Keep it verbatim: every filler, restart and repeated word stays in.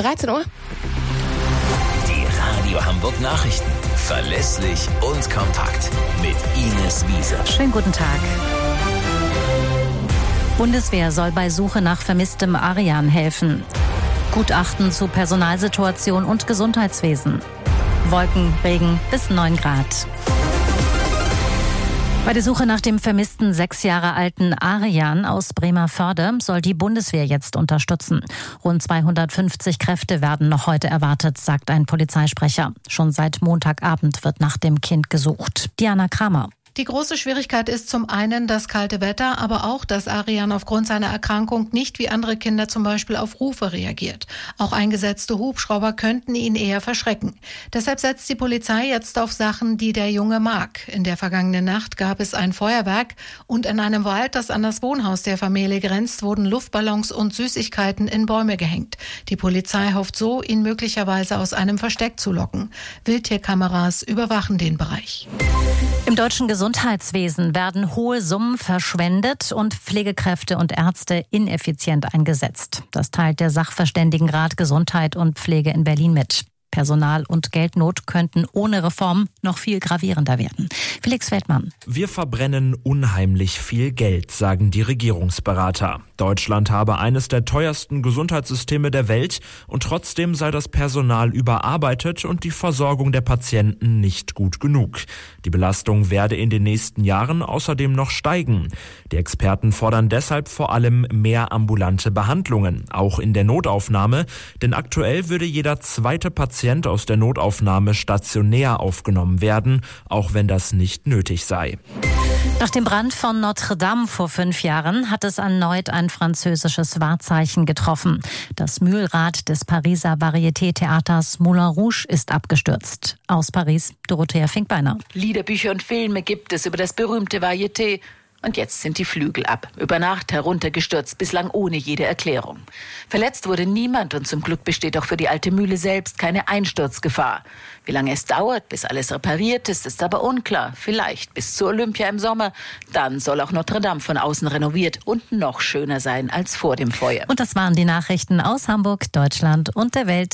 dreizehn Uhr. Die Radio Hamburg Nachrichten. Verlässlich und kompakt. Mit Ines Wiese. Schönen guten Tag. Bundeswehr soll bei Suche nach vermisstem Arian helfen. Gutachten zu Personalsituation und Gesundheitswesen. Wolken, Regen bis neun Grad. Bei der Suche nach dem vermissten sechs Jahre alten Arian aus Bremervörde soll die Bundeswehr jetzt unterstützen. Rund zweihundertfünfzig Kräfte werden noch heute erwartet, sagt ein Polizeisprecher. Schon seit Montagabend wird nach dem Kind gesucht. Diana Kramer. Die große Schwierigkeit ist zum einen das kalte Wetter, aber auch, dass Arian aufgrund seiner Erkrankung nicht wie andere Kinder zum Beispiel auf Rufe reagiert. Auch eingesetzte Hubschrauber könnten ihn eher verschrecken. Deshalb setzt die Polizei jetzt auf Sachen, die der Junge mag. In der vergangenen Nacht gab es ein Feuerwerk und in einem Wald, das an das Wohnhaus der Familie grenzt, wurden Luftballons und Süßigkeiten in Bäume gehängt. Die Polizei hofft so, ihn möglicherweise aus einem Versteck zu locken. Wildtierkameras überwachen den Bereich. Im deutschen Gesundheitswesen werden hohe Summen verschwendet und Pflegekräfte und Ärzte ineffizient eingesetzt. Das teilt der Sachverständigenrat Gesundheit und Pflege in Berlin mit. Personal- und Geldnot könnten ohne Reform noch viel gravierender werden. Felix Weltmann. Wir verbrennen unheimlich viel Geld, sagen die Regierungsberater. Deutschland habe eines der teuersten Gesundheitssysteme der Welt und trotzdem sei das Personal überarbeitet und die Versorgung der Patienten nicht gut genug. Die Belastung werde in den nächsten Jahren außerdem noch steigen. Die Experten fordern deshalb vor allem mehr ambulante Behandlungen, auch in der Notaufnahme, denn aktuell würde jeder zweite Patient aus der Notaufnahme stationär aufgenommen werden, auch wenn das nicht nötig sei. Nach dem Brand von Notre Dame vor fünf Jahren hat es erneut ein französisches Wahrzeichen getroffen. Das Mühlrad des Pariser Varieté-Theaters Moulin Rouge ist abgestürzt. Aus Paris, Dorothea Finkbeiner. Liederbücher und Filme gibt es über das berühmte Varieté. Und jetzt sind die Flügel ab. Über Nacht heruntergestürzt, bislang ohne jede Erklärung. Verletzt wurde niemand und zum Glück besteht auch für die alte Mühle selbst keine Einsturzgefahr. Wie lange es dauert, bis alles repariert ist, ist aber unklar. Vielleicht bis zur Olympia im Sommer. Dann soll auch Notre Dame von außen renoviert und noch schöner sein als vor dem Feuer. Und das waren die Nachrichten aus Hamburg, Deutschland und der Welt.